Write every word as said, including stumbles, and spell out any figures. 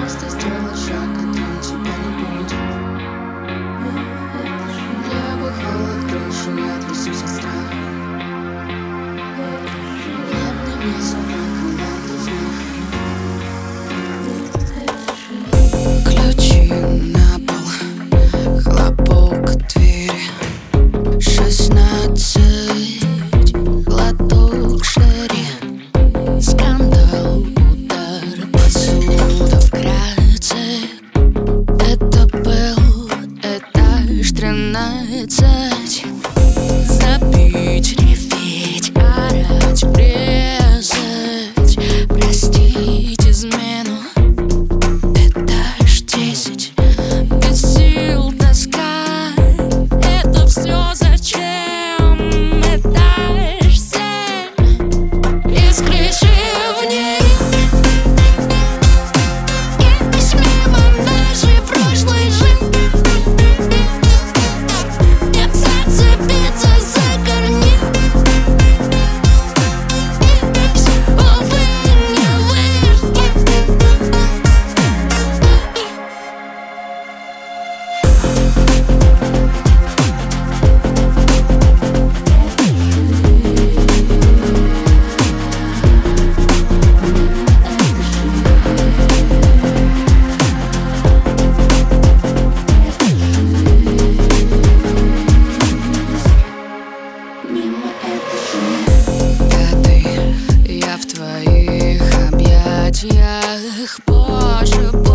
Просто сделай шаг, а там тебя не будет. Небо, холод, крышу, я отвесу со страх. Нет, не мне собака, надо знать. Ключи на пол, хлопок двери, шестнадцать, глоток шерри, скандал, удар, посуда в Граце. Это был этаж тринадцать. Забить, реветь, орать, врезать, простить измену. Этаж десять. Без сил, тоска. Это все зачем? Этаж семь. Из крыши в ней. И мимо даже прошлой жизни. Нет, зацепиться за корни. Увы, не выжить. Мимо этажей. Пятый, я в твоих объятиях, Боже.